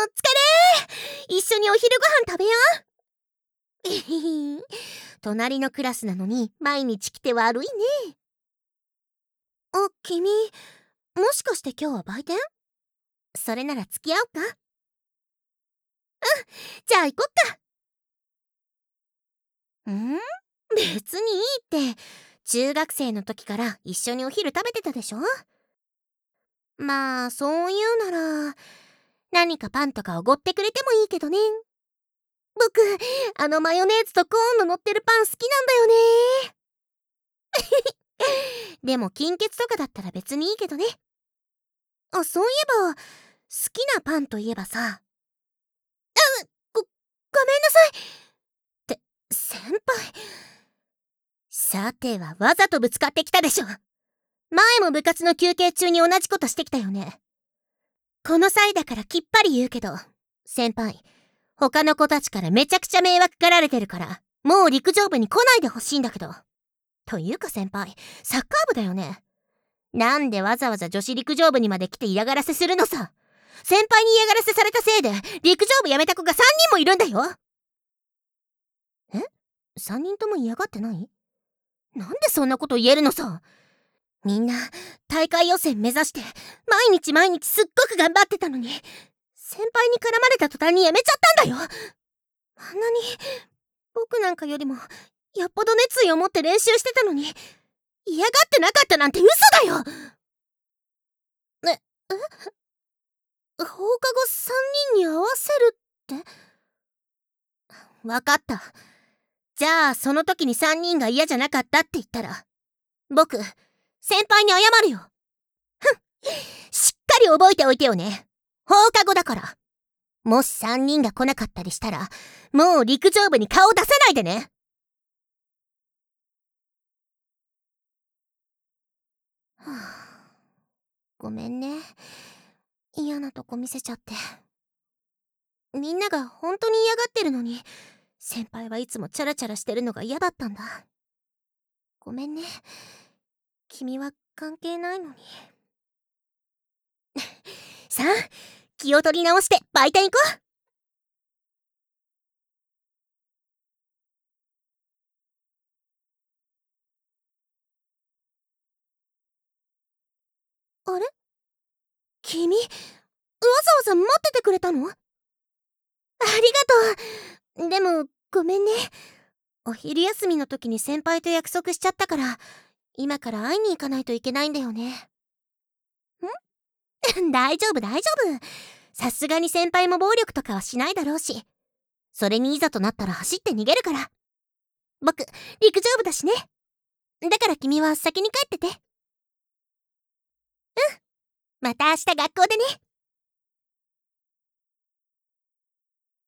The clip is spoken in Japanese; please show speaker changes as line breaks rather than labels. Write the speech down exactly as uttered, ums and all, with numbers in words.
疲れー。一緒にお昼ご飯食べよう。隣のクラスなのに毎日来て悪いね。あ、君、もしかして今日は売店？それなら付き合おうか。うん、じゃあ行こっか。ん？別にいいって。中学生の時から一緒にお昼食べてたでしょ。まあそういうなら何かパンとかおごってくれてもいいけどね。僕、あのマヨネーズとコーンの乗ってるパン好きなんだよね。でも金欠とかだったら別にいいけどね。あ、そういえば好きなパンといえばさ、あ、ご、ごめんなさいって先輩。さてはわざとぶつかってきたでしょ。前も部活の休憩中に同じことしてきたよね。この際だからきっぱり言うけど、先輩、他の子たちからめちゃくちゃ迷惑がられてるからもう陸上部に来ないでほしいんだけど。というか先輩、サッカー部だよね。なんでわざわざ女子陸上部にまで来て嫌がらせするのさ。先輩に嫌がらせされたせいで陸上部辞めた子がさんにんもいるんだよ。え？ さん 人とも嫌がってない？なんでそんなこと言えるのさ。みんな大会予選目指して毎日毎日すっごく頑張ってたのに、先輩に絡まれた途端に辞めちゃったんだよ。あんなに僕なんかよりもよっぽど熱意を持って練習してたのに、嫌がってなかったなんて嘘だよ。え、え？放課後さんにんに合わせるって？わかった。じゃあその時にさんにんが嫌じゃなかったって言ったら僕先輩に謝るよ。ふん、しっかり覚えておいてよね。放課後だから。もしさんにんが来なかったりしたらもう陸上部に顔出さないでね。はあ、ごめんね、嫌なとこ見せちゃって。みんなが本当に嫌がってるのに先輩はいつもチャラチャラしてるのが嫌だったんだ。ごめんね、君は関係ないのに。さあ、気を取り直して売店行こう。あれ？君、わざわざ待っててくれたの？ありがとう。でもごめんね、お昼休みの時に先輩と約束しちゃったから今から会いに行かないといけないんだよね。ん大丈夫大丈夫。さすがに先輩も暴力とかはしないだろうし、それにいざとなったら走って逃げるから。僕陸上部だしね。だから君は先に帰ってて。うん、また明日学校でね。